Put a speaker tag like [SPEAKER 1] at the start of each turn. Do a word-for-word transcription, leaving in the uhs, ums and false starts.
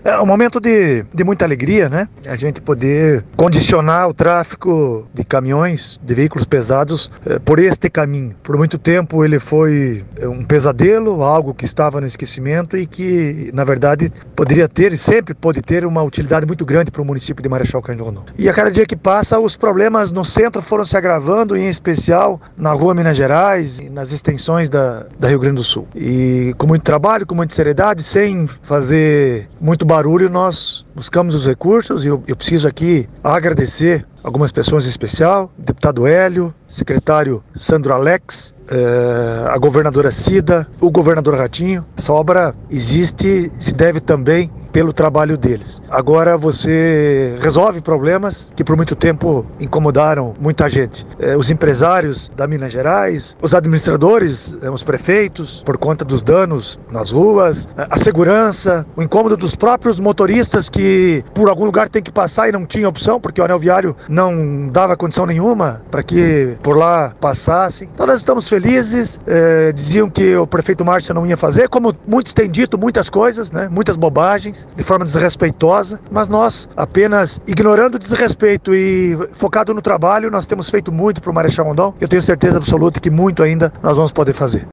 [SPEAKER 1] É um momento de, de muita alegria, né? A gente poder condicionar o tráfego de caminhões, de veículos pesados, eh, por este caminho. Por muito tempo ele foi um pesadelo, algo que estava no esquecimento e que, na verdade, poderia ter e sempre pode ter uma utilidade muito grande para o município de Marechal Cândido Rondon. E a cada dia que passa, os problemas no centro foram se agravando, em especial na rua Minas Gerais e nas extensões da, da Rio Grande do Sul. E com muito trabalho, com muita seriedade, sem fazer muito barulho, nós buscamos os recursos e eu, eu preciso aqui agradecer algumas pessoas em especial, o deputado Hélio, secretário Sandro Alex, eh, a governadora Cida, o governador Ratinho. Essa obra existe, se deve também pelo trabalho deles. Agora você resolve problemas que por muito tempo incomodaram muita gente. Eh, os empresários da Minas Gerais, os administradores, eh, os prefeitos, por conta dos danos nas ruas, eh, a segurança, o incômodo dos próprios motoristas que por algum lugar tem que passar e não tinha opção, porque o anel viário não dava condição nenhuma para que por lá passassem. Então nós estamos felizes, eh, diziam que o prefeito Márcio não ia fazer, como muitos têm dito, muitas coisas, né, muitas bobagens, de forma desrespeitosa, mas nós apenas ignorando o desrespeito e focado no trabalho, nós temos feito muito para o Marechal Rondon. Eu tenho certeza absoluta que muito ainda nós vamos poder fazer.